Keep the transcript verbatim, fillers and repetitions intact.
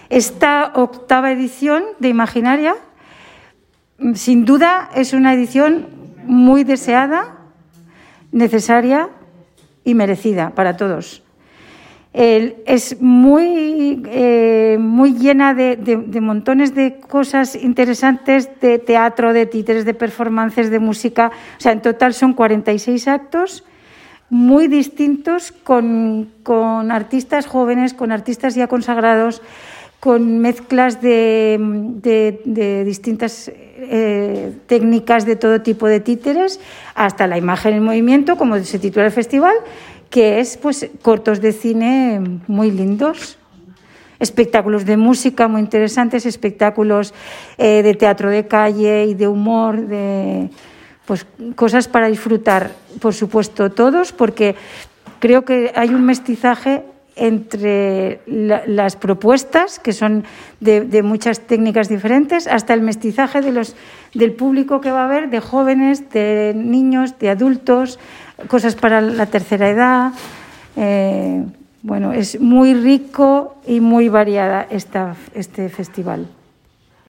Esta octava edición de Imaginaria, sin duda, es una edición muy deseada, necesaria y merecida para todos. El, es muy, eh, muy llena de, de, de montones de cosas interesantes, de teatro, de títeres, de performances, de música. O sea, en total son cuarenta y seis actos muy distintos, con, con artistas jóvenes, con artistas ya consagrados, con mezclas de, de, de distintas eh, técnicas, de todo tipo de títeres, hasta la imagen en movimiento, como se titula el festival, que es pues cortos de cine muy lindos, espectáculos de música muy interesantes, espectáculos eh, de teatro de calle y de humor, de pues cosas para disfrutar, por supuesto, todos, porque creo que hay un mestizaje entre la, las propuestas, que son de, de muchas técnicas diferentes, hasta el mestizaje de los, del público que va a haber, de jóvenes, de niños, de adultos, cosas para la tercera edad. Eh, bueno, es muy rico y muy variada esta, este festival.